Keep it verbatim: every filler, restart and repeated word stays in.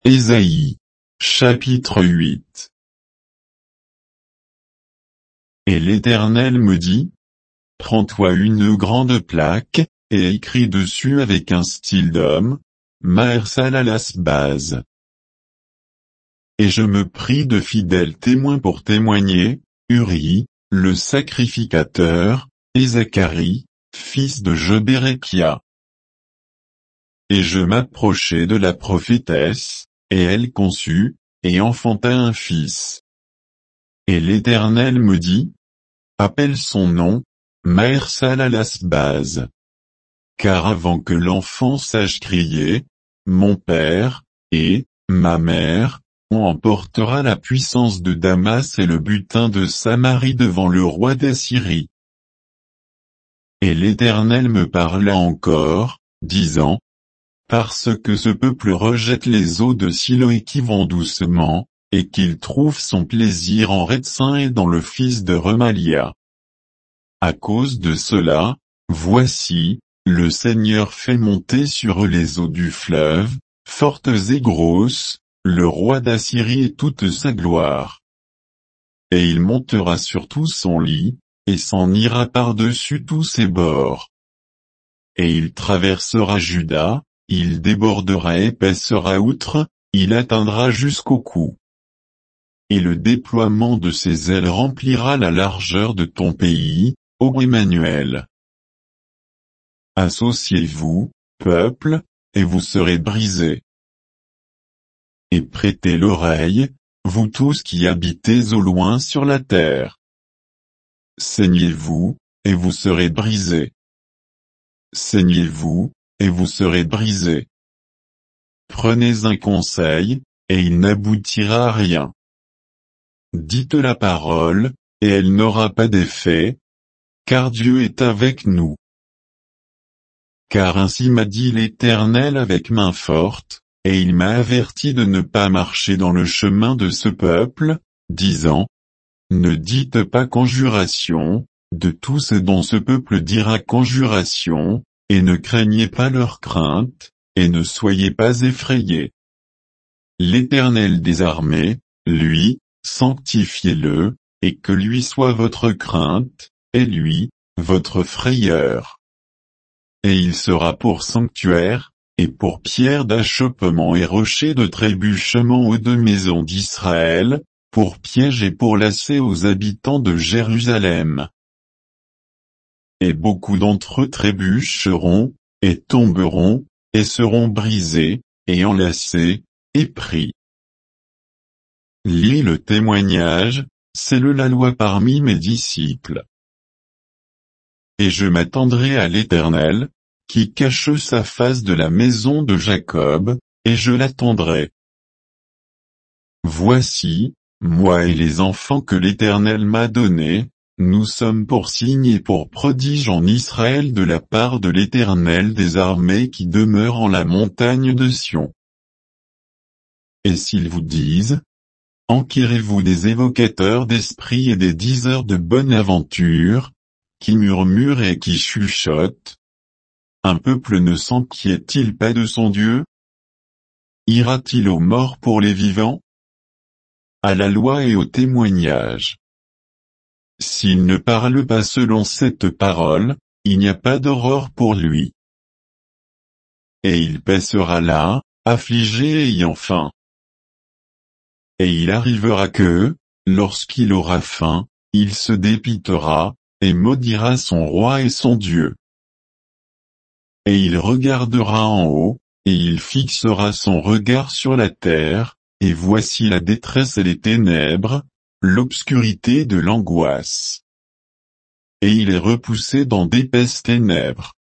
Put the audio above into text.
Ésaïe. Chapitre huit. Et l'Éternel me dit, prends-toi une grande plaque, et écris dessus avec un style d'homme, Maher-Shalal-Hash-Baz. Et je me pris de fidèles témoins pour témoigner, Uri, le sacrificateur, et Zacharie, fils de Jobérekia. Et je m'approchai de la prophétesse, et elle conçut, et enfanta un fils. Et l'Éternel me dit, appelle son nom, Maher-Shalal-Hash-Baz. Car avant que l'enfant sache crier, mon père, et, ma mère, on emportera la puissance de Damas et le butin de Samarie devant le roi d'Assyrie. Et l'Éternel me parla encore, disant, parce que ce peuple rejette les eaux de Siloé qui vont doucement, et qu'il trouve son plaisir en Rétsin et dans le fils de Remalia. À cause de cela, voici, le Seigneur fait monter sur eux les eaux du fleuve, fortes et grosses, le roi d'Assyrie et toute sa gloire. Et il montera sur tout son lit, et s'en ira par-dessus tous ses bords. Et il traversera Juda, il débordera et paissera outre, il atteindra jusqu'au cou. Et le déploiement de ses ailes remplira la largeur de ton pays, ô Emmanuel. Associez-vous, peuple, et vous serez brisés. Et prêtez l'oreille, vous tous qui habitez au loin sur la terre. Saignez-vous, et vous serez brisés. Saignez-vous, et vous serez brisés. Prenez un conseil, et il n'aboutira à rien. Dites la parole, et elle n'aura pas d'effet, car Dieu est avec nous. Car ainsi m'a dit l'Éternel avec main forte, et il m'a averti de ne pas marcher dans le chemin de ce peuple, disant, ne dites pas conjuration, de tout ce dont ce peuple dira conjuration, et ne craignez pas leur crainte, et ne soyez pas effrayés. L'Éternel des armées, lui, sanctifiez-le, et que lui soit votre crainte, et lui, votre frayeur. Et il sera pour sanctuaire, et pour pierre d'achoppement et rocher de trébuchement aux deux maisons d'Israël, pour piège et pour lacet aux habitants de Jérusalem. Et beaucoup d'entre eux trébucheront, et tomberont, et seront brisés, et enlacés, et pris. Lis le témoignage, c'est le la loi parmi mes disciples. Et je m'attendrai à l'Éternel, qui cache sa face de la maison de Jacob, et je l'attendrai. Voici, moi et les enfants que l'Éternel m'a donnés, nous sommes pour signe et pour prodige en Israël de la part de l'Éternel des armées qui demeure en la montagne de Sion. Et s'ils vous disent, enquirez-vous des évocateurs d'esprit et des diseurs de bonne aventure, qui murmurent et qui chuchotent. Un peuple ne s'inquiète-t-il pas de son Dieu? Ira-t-il aux morts pour les vivants? À la loi et au témoignage. S'il ne parle pas selon cette parole, il n'y a pas d'aurore pour lui. Et il paissera là, affligé et ayant faim. Et il arrivera que, lorsqu'il aura faim, il se dépitera, et maudira son roi et son Dieu. Et il regardera en haut, et il fixera son regard sur la terre, et voici la détresse et les ténèbres, l'obscurité de l'angoisse. Et il est repoussé dans d'épaisses ténèbres.